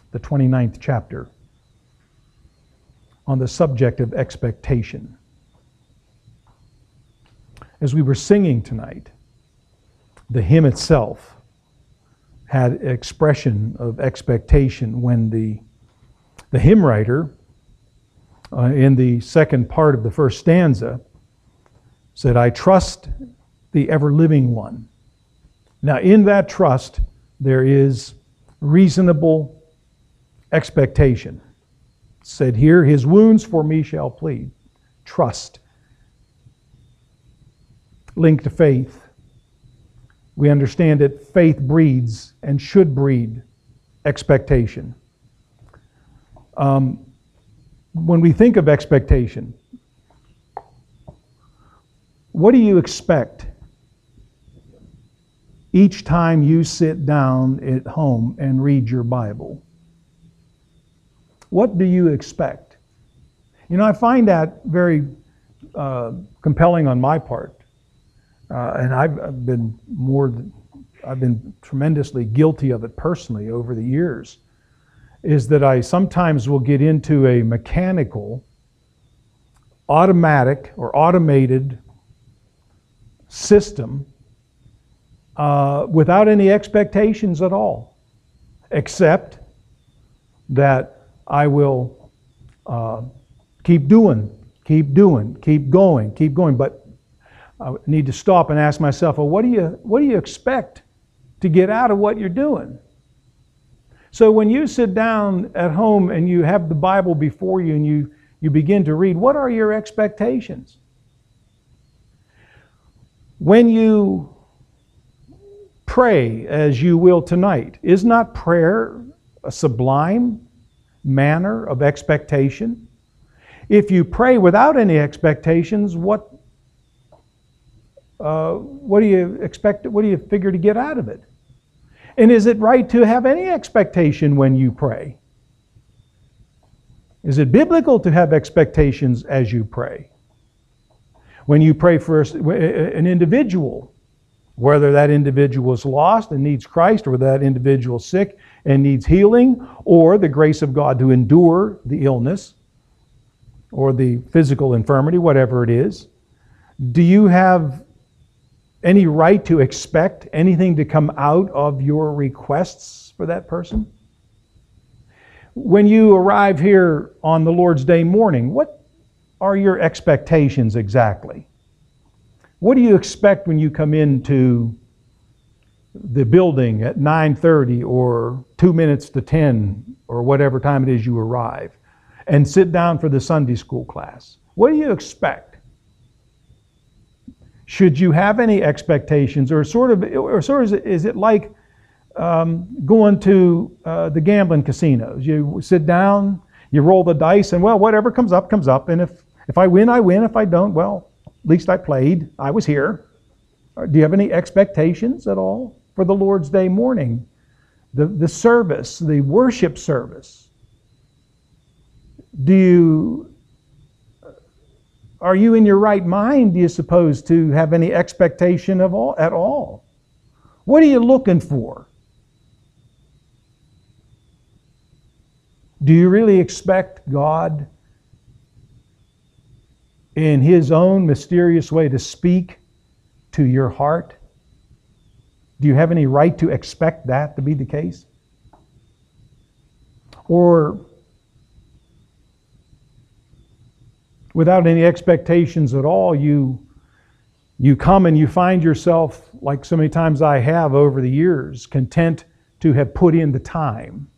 the 29th chapter, on the subject of expectation. As we were singing tonight, the hymn itself had expression of expectation when the hymn writer, in the second part of the first stanza, said, "I trust the ever-living one." Now, in that trust, there is reasonable expectation. It said here, "His wounds for me shall plead." Trust. Linked to faith. We understand that faith breeds and should breed expectation. When we think of expectation, what do you expect each time you sit down at home and read your Bible? What do you expect? You know, I find that very compelling on my part. And I've been tremendously guilty of it personally over the years, is that I sometimes will get into a mechanical, automatic, or automated system without any expectations at all, except that I will keep going. But I need to stop and ask myself, well, what do you expect to get out of what you're doing? So when you sit down at home and you have the Bible before you and you begin to read, what are your expectations? When you pray as you will tonight, is not prayer a sublime manner of expectation? If you pray without any expectations, what do you expect? What do you figure to get out of it? And is it right to have any expectation when you pray? Is it biblical to have expectations as you pray? When you pray for an individual, whether that individual is lost and needs Christ, or that individual is sick and needs healing, or the grace of God to endure the illness or the physical infirmity, whatever it is, do you have any right to expect anything to come out of your requests for that person? When you arrive here on the Lord's Day morning, what are your expectations exactly? What do you expect when you come into the building at 9:30 or 2 minutes to 10 or whatever time it is you arrive and sit down for the Sunday school class? What do you expect? Should you have any expectations, or is it like going to the gambling casinos? You sit down, you roll the dice, and well, whatever comes up, comes up. And if I win, I win. If I don't, well, at least I played. I was here. Do you have any expectations at all for the Lord's Day morning? The service, the worship service. Are you in your right mind, do you suppose, to have any expectation at all? What are you looking for? Do you really expect God in His own mysterious way to speak to your heart? Do you have any right to expect that to be the case? Or without any expectations at all, you come and you find yourself, like so many times I have over the years, content to have put in the time,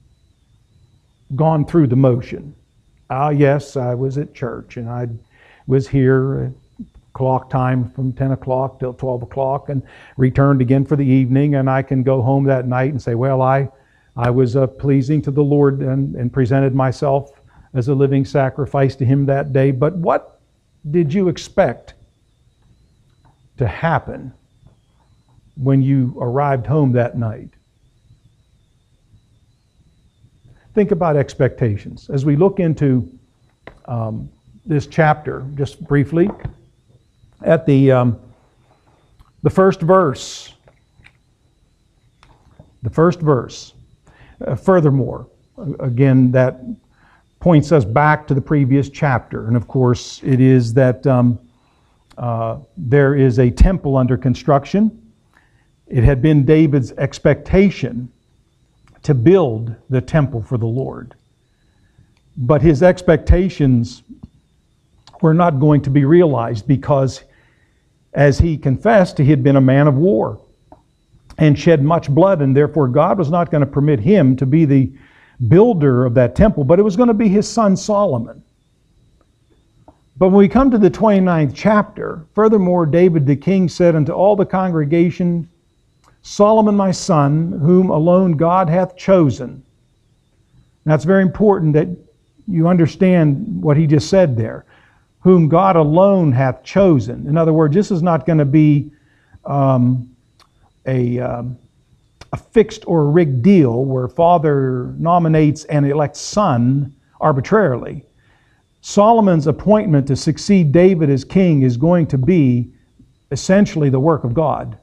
gone through the motion. Yes, I was at church and I was here at clock time from 10 o'clock till 12 o'clock and returned again for the evening, and I can go home that night and say, well, I was pleasing to the Lord and presented myself as a living sacrifice to Him that day. But what did you expect to happen when you arrived home that night? Think about expectations. As we look into this chapter, just briefly, at the first verse. The first verse. Furthermore, again, that points us back to the previous chapter. And of course, it is that there is a temple under construction. It had been David's expectation to build the temple for the Lord. But his expectations were not going to be realized because, as he confessed, he had been a man of war and shed much blood, and therefore God was not going to permit him to be the builder of that temple, but it was going to be his son Solomon. But when we come to the 29th chapter, furthermore, David the king said unto all the congregation, Solomon my son, whom alone God hath chosen. Now it's very important that you understand what he just said there. Whom God alone hath chosen. In other words, this is not going to be a fixed or rigged deal where father nominates and elects son arbitrarily. Solomon's appointment to succeed David as king is going to be essentially the work of God.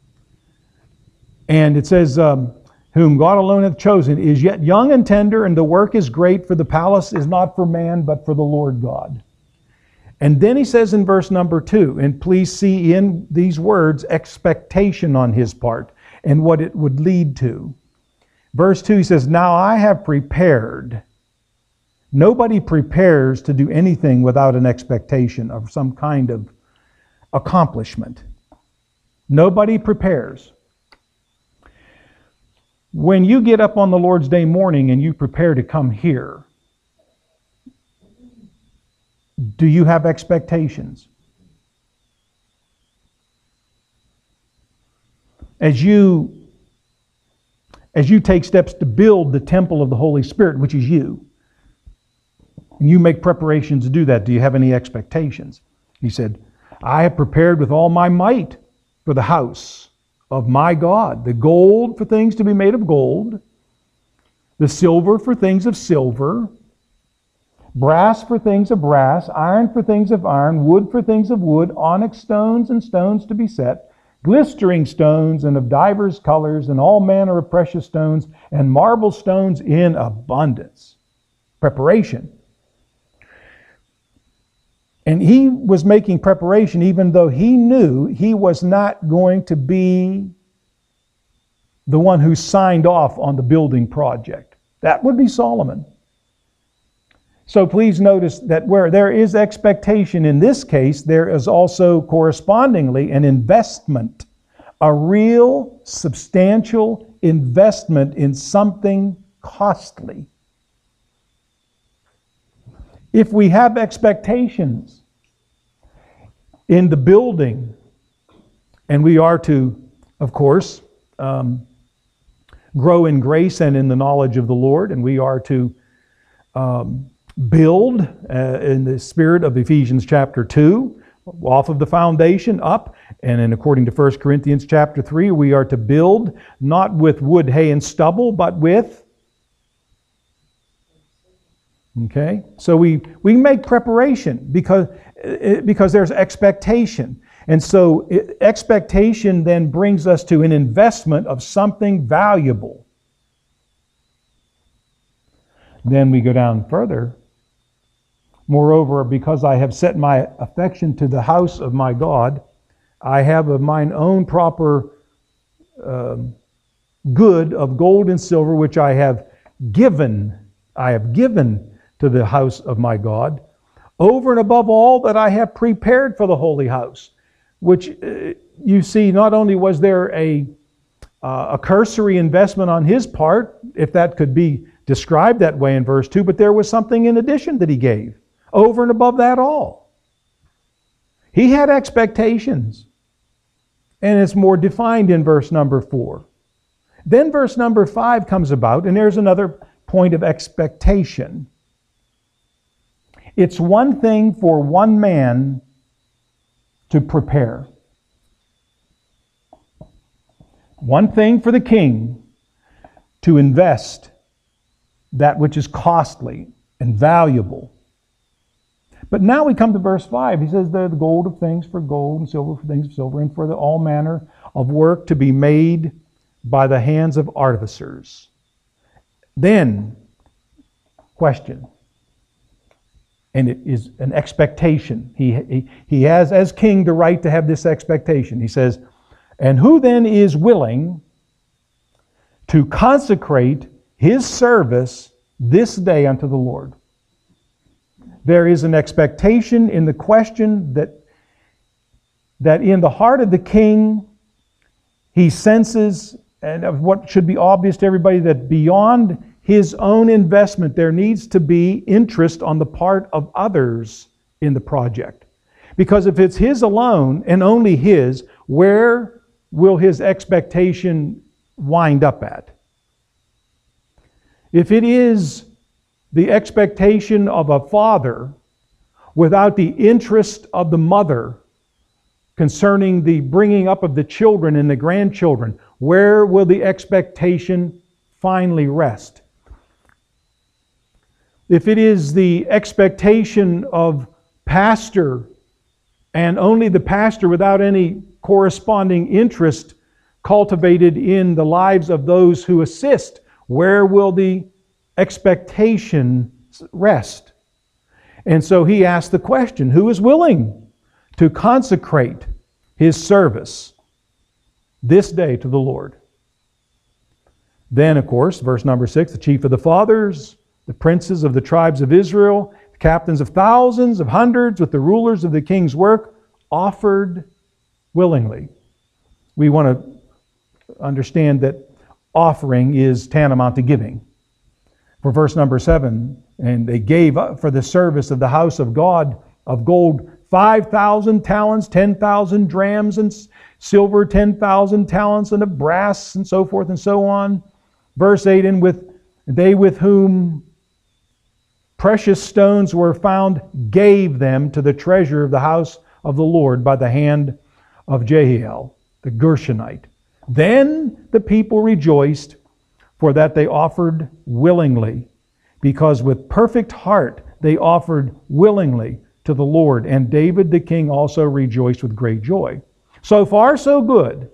And it says, whom God alone hath chosen is yet young and tender, and the work is great, for the palace is not for man, but for the Lord God. And then he says in verse number 2, and please see in these words expectation on his part and what it would lead to. Verse 2, he says, now I have prepared. Nobody prepares to do anything without an expectation of some kind of accomplishment. Nobody prepares. When you get up on the Lord's Day morning and you prepare to come here, do you have expectations? As you take steps to build the temple of the Holy Spirit, which is you, and you make preparations to do that, do you have any expectations? He said, I have prepared with all my might for the house of my God, the gold for things to be made of gold, the silver for things of silver, brass for things of brass, iron for things of iron, wood for things of wood, onyx stones and stones to be set, glistering stones and of divers colors, and all manner of precious stones, and marble stones in abundance. Preparation. And he was making preparation even though he knew he was not going to be the one who signed off on the building project. That would be Solomon. So please notice that where there is expectation in this case, there is also correspondingly an investment, a real substantial investment in something costly. If we have expectations in the building, and we are to, of course, grow in grace and in the knowledge of the Lord, and we are to build in the spirit of Ephesians chapter 2, off of the foundation up, and then according to 1 Corinthians chapter 3, we are to build not with wood, hay, and stubble, but with... Okay, so we make preparation because there's expectation. And so expectation then brings us to an investment of something valuable. Then we go down further. Moreover, because I have set my affection to the house of my God, I have of mine own proper good of gold and silver, which I have given to the house of my God, over and above all that I have prepared for the holy house. Which you see, not only was there a cursory investment on his part, if that could be described that way in verse 2, but there was something in addition that he gave, over and above that all. He had expectations, and it's more defined in verse number 4. Then verse number 5 comes about, and there's another point of expectation. It's one thing for one man to prepare. One thing for the king to invest that which is costly and valuable. But now we come to verse 5. He says the gold of things for gold and silver for things of silver, and for all manner of work to be made by the hands of artificers. Then question. And it is an expectation. He has, as king, the right to have this expectation. He says, "And who then is willing to consecrate his service this day unto the Lord?" There is an expectation in the question that in the heart of the king, he senses, and of what should be obvious to everybody, that beyond his own investment, there needs to be interest on the part of others in the project. Because if it's his alone and only his, where will his expectation wind up at? If it is the expectation of a father without the interest of the mother concerning the bringing up of the children and the grandchildren, where will the expectation finally rest? If it is the expectation of pastor and only the pastor without any corresponding interest cultivated in the lives of those who assist, where will the expectation rest? And so he asked the question, who is willing to consecrate his service this day to the Lord? Then, of course, verse number 6, the chief of the fathers, the princes of the tribes of Israel, the captains of thousands, of hundreds, with the rulers of the king's work, offered willingly. We want to understand that offering is tantamount to giving. For verse number 7, and they gave up for the service of the house of God of gold 5,000 talents, 10,000 drams, and silver 10,000 talents, and of brass, and so forth and so on. Verse 8, and with whom precious stones were found, gave them to the treasure of the house of the Lord by the hand of Jehiel, the Gershonite. Then the people rejoiced, for that they offered willingly, because with perfect heart they offered willingly to the Lord. And David the king also rejoiced with great joy. So far, so good.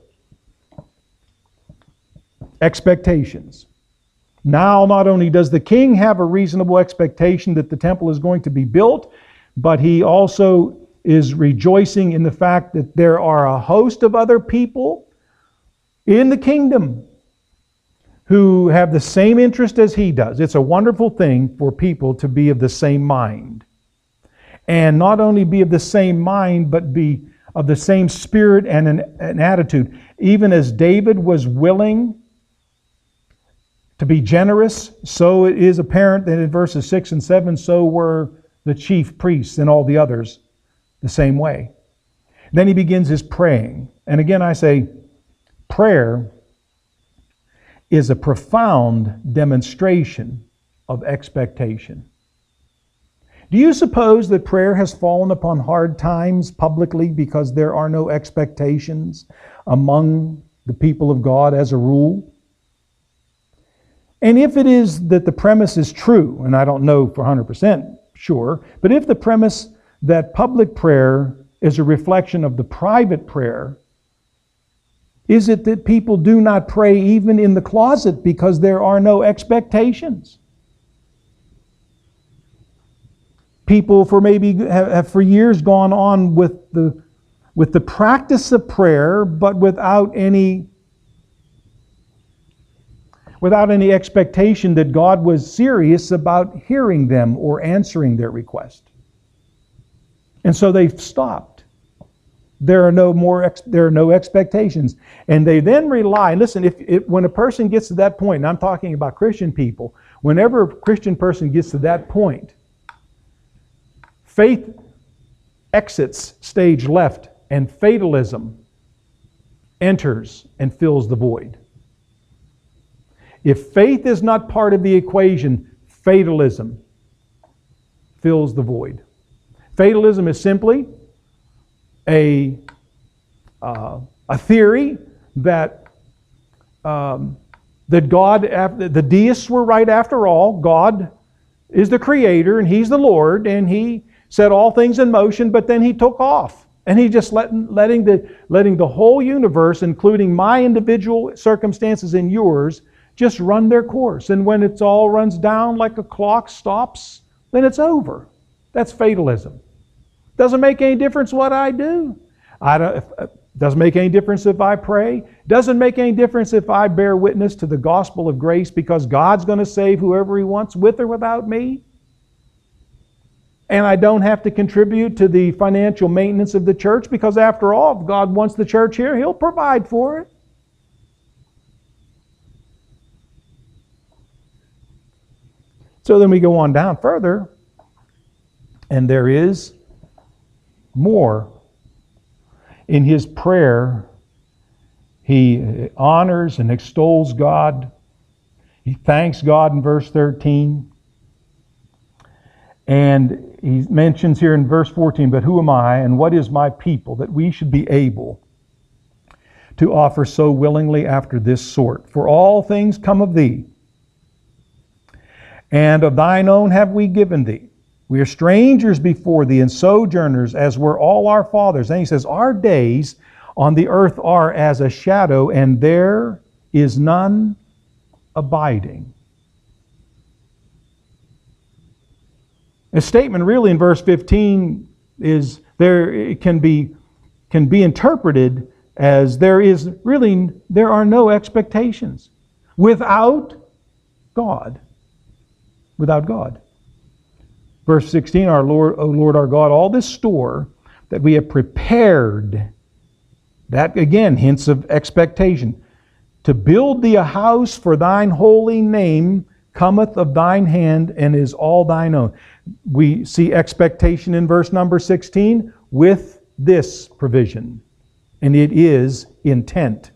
Expectations. Now, not only does the king have a reasonable expectation that the temple is going to be built, but he also is rejoicing in the fact that there are a host of other people in the kingdom who have the same interest as he does. It's a wonderful thing for people to be of the same mind. And not only be of the same mind, but be of the same spirit and an attitude. Even as David was willing to be generous, so it is apparent that in verses 6 and 7, so were the chief priests and all the others the same way. Then he begins his praying. And again I say, prayer is a profound demonstration of expectation. Do you suppose that prayer has fallen upon hard times publicly because there are no expectations among the people of God as a rule? And if it is that the premise is true, and I don't know for 100% sure, but if the premise that public prayer is a reflection of the private prayer, is it that people do not pray even in the closet because there are no expectations? People for maybe have for years gone on with the practice of prayer, but without any expectation that God was serious about hearing them or answering their request. And so they've stopped. There are no expectations. And they then rely, listen, when a person gets to that point, and I'm talking about Christian people, whenever a Christian person gets to that point, faith exits stage left and fatalism enters and fills the void. If faith is not part of the equation, fatalism fills the void. Fatalism is simply a theory that God, the deists were right after all. God is the creator and He's the Lord, and He set all things in motion, but then He took off. And He just letting the whole universe, including my individual circumstances and yours, just run their course. And when it all runs down like a clock stops, then it's over. That's fatalism. Doesn't make any difference what I do. Doesn't make any difference if I pray. Doesn't make any difference if I bear witness to the gospel of grace, because God's going to save whoever He wants with or without me. And I don't have to contribute to the financial maintenance of the church, because after all, if God wants the church here, He'll provide for it. So then we go on down further, and there is more. In his prayer, he honors and extols God. He thanks God in verse 13. And he mentions here in verse 14, "But who am I, and what is my people, that we should be able to offer so willingly after this sort? For all things come of thee, and of thine own have we given thee. We are strangers before thee, and sojourners, as were all our fathers." And he says, "Our days on the earth are as a shadow, and there is none abiding." A statement really in verse 15 is it can be interpreted as there are no expectations without God. Without God. Verse 16, "Our Lord, O Lord our God, all this store that we have prepared," that again hints of expectation, "to build thee a house for thine holy name cometh of thine hand and is all thine own." We see expectation in verse number 16 with this provision, and it is intent.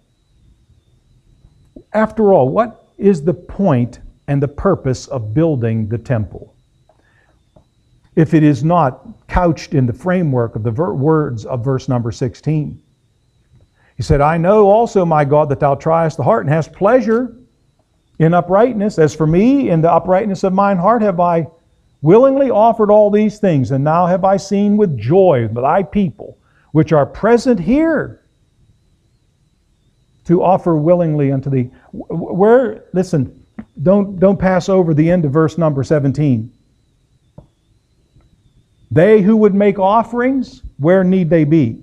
After all, what is the point and the purpose of building the temple, if it is not couched in the framework of the words of verse number 16? He said, "I know also, my God, that thou triest the heart and hast pleasure in uprightness. As for me, in the uprightness of mine heart have I willingly offered all these things, and now have I seen with joy thy people, which are present here, to offer willingly unto thee." Listen, don't pass over the end of verse number 17. "They who would make offerings, where need they be?"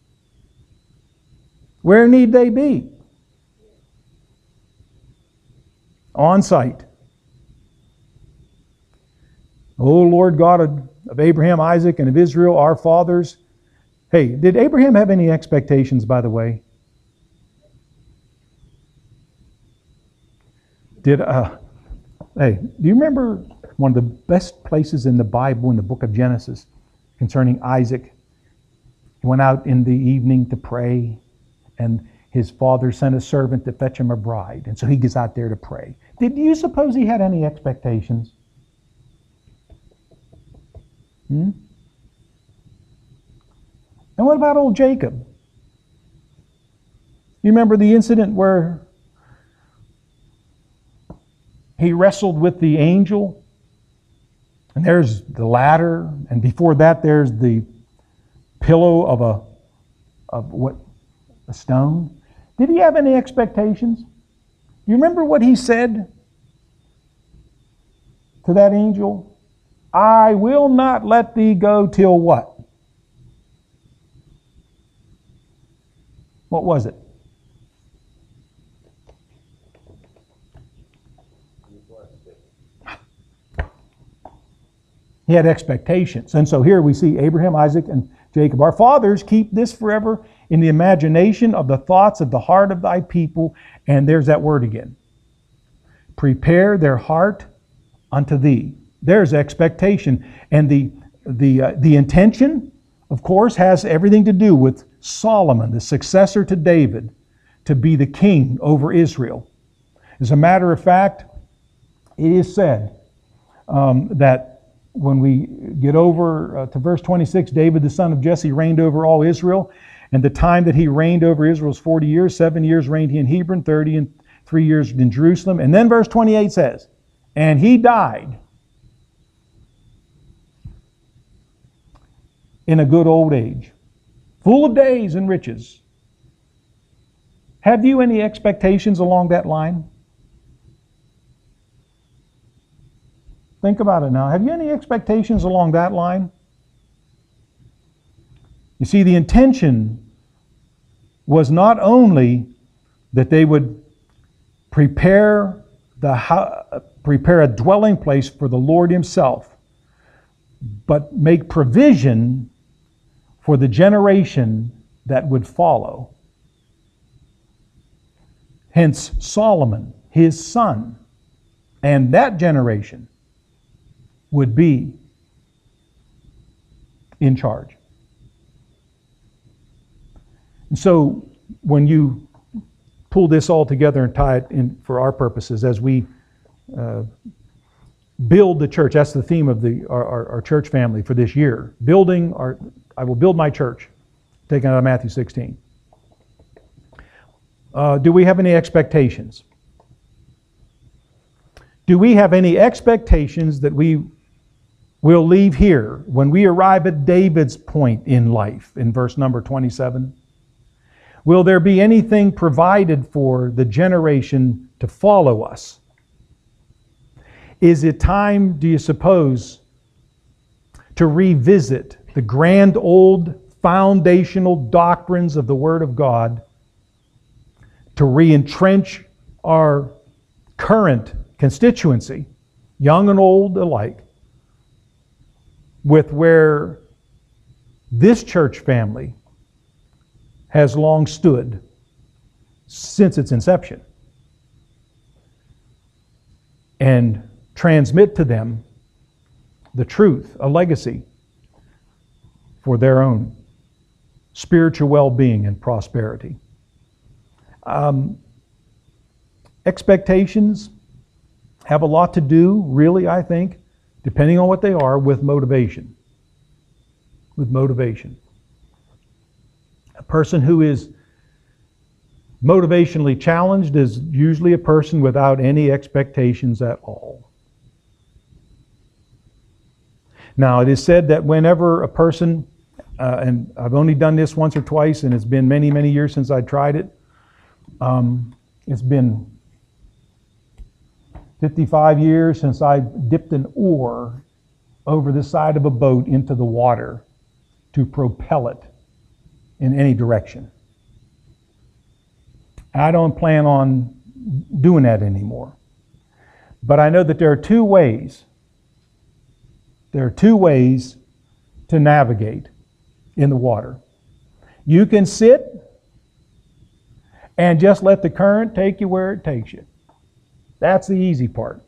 Where need they be? On site. "O Lord God of Abraham, Isaac, and of Israel, our fathers." Hey, did Abraham have any expectations, by the way? Hey, do you remember one of the best places in the Bible, in the book of Genesis, concerning Isaac? He went out in the evening to pray, and his father sent a servant to fetch him a bride. And so he gets out there to pray. Did you suppose he had any expectations? And what about old Jacob? You remember the incident where he wrestled with the angel? And there's the ladder, and before that there's the pillow of a stone. Did he have any expectations? You remember what he said to that angel? "I will not let thee go till" what? What was it? He had expectations. And so here we see Abraham, Isaac, and Jacob. "Our fathers keep this forever in the imagination of the thoughts of the heart of thy people." And there's that word again. "Prepare their heart unto thee." There's expectation. And the intention, of course, has everything to do with Solomon, the successor to David, to be the king over Israel. As a matter of fact, it is said that when we get over to verse 26, David, the son of Jesse, reigned over all Israel. And the time that he reigned over Israel was 40 years. 7 years reigned he in Hebron, 30 and 3 years in Jerusalem. And then verse 28 says, "And he died in a good old age, full of days and riches." Have you any expectations along that line? Think about it now. Have you any expectations along that line? You see, the intention was not only that they would prepare a dwelling place for the Lord Himself, but make provision for the generation that would follow. Hence Solomon, his son, and that generation would be in charge. And so when you pull this all together and tie it in for our purposes as we build the church, that's the theme of our church family for this year. I will build my church, taken out of Matthew 16. Do we have any expectations? Do we have any expectations that we will leave here when we arrive at David's point in life in verse number 27? Will there be anything provided for the generation to follow us? Is it time, do you suppose, to revisit the grand old foundational doctrines of the Word of God, to re-entrench our current constituency, young and old alike, with where this church family has long stood since its inception, and transmit to them the truth, a legacy for their own spiritual well-being and prosperity. Expectations have a lot to do, really, I think, depending on what they are, with motivation. With motivation. A person who is motivationally challenged is usually a person without any expectations at all. Now, it is said that whenever a person, and I've only done this once or twice, and it's been many, many years since I tried it. It's been 55 years since I dipped an oar over the side of a boat into the water to propel it in any direction. I don't plan on doing that anymore. But I know that there are two ways. There are two ways to navigate in the water. You can sit and just let the current take you where it takes you. That's the easy part.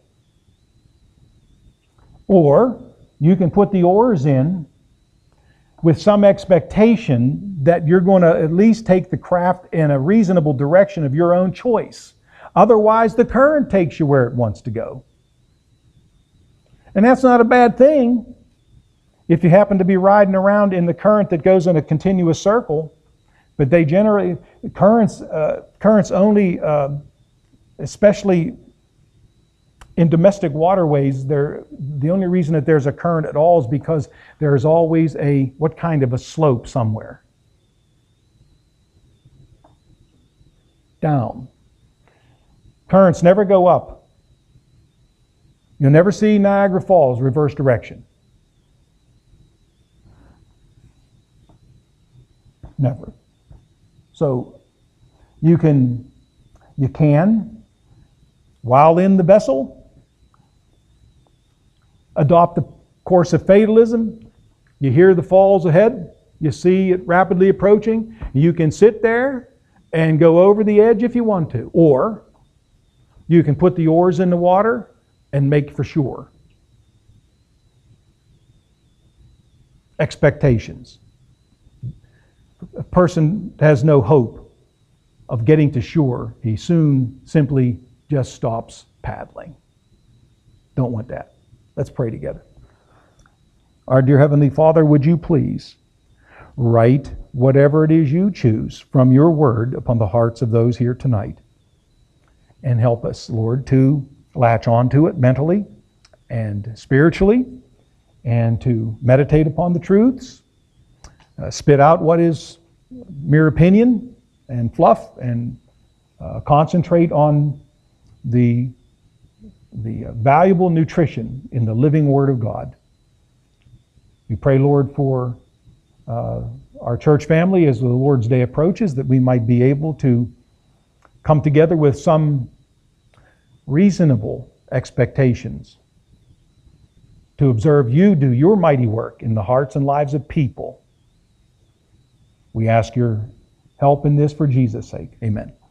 Or you can put the oars in with some expectation that you're going to at least take the craft in a reasonable direction of your own choice. Otherwise, the current takes you where it wants to go. And that's not a bad thing if you happen to be riding around in the current that goes in a continuous circle. But they generally, currents only, especially in domestic waterways, the only reason that there's a current at all is because there's always what kind of a slope somewhere. Down. Currents never go up. You'll never see Niagara Falls reverse direction. Never. So you can, while in the vessel, adopt the course of fatalism. You hear the falls ahead. You see it rapidly approaching. You can sit there and go over the edge if you want to. Or you can put the oars in the water and make for shore. Expectations. A person has no hope of getting to shore. He soon simply just stops paddling. Don't want that. Let's pray together. Our dear Heavenly Father, would you please write whatever it is you choose from your word upon the hearts of those here tonight, and help us, Lord, to latch onto it mentally and spiritually, and to meditate upon the truths, spit out what is mere opinion and fluff, and concentrate on the valuable nutrition in the living Word of God. We pray, Lord, for our church family as the Lord's Day approaches, that we might be able to come together with some reasonable expectations to observe you do your mighty work in the hearts and lives of people. We ask your help in this for Jesus' sake. Amen.